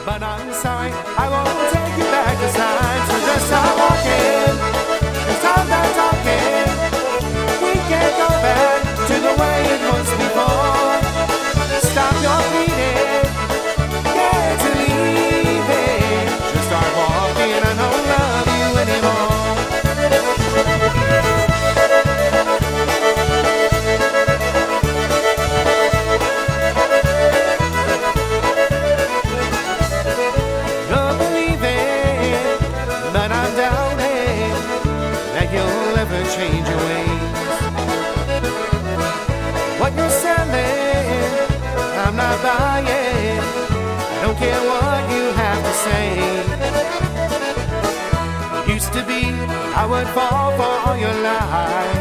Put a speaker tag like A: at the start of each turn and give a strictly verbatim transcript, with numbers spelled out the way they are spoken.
A: But I'm sorry, I won't take you back this time. So just stop walking, and stop that talking. We can't go back to the way it was before. Stop your pleading, get to leaving. Just start walking, I don't love you anymore. Change your ways. What you're selling, I'm not buying. I don't care what you have to say. Used to be, I would fall for all your lies.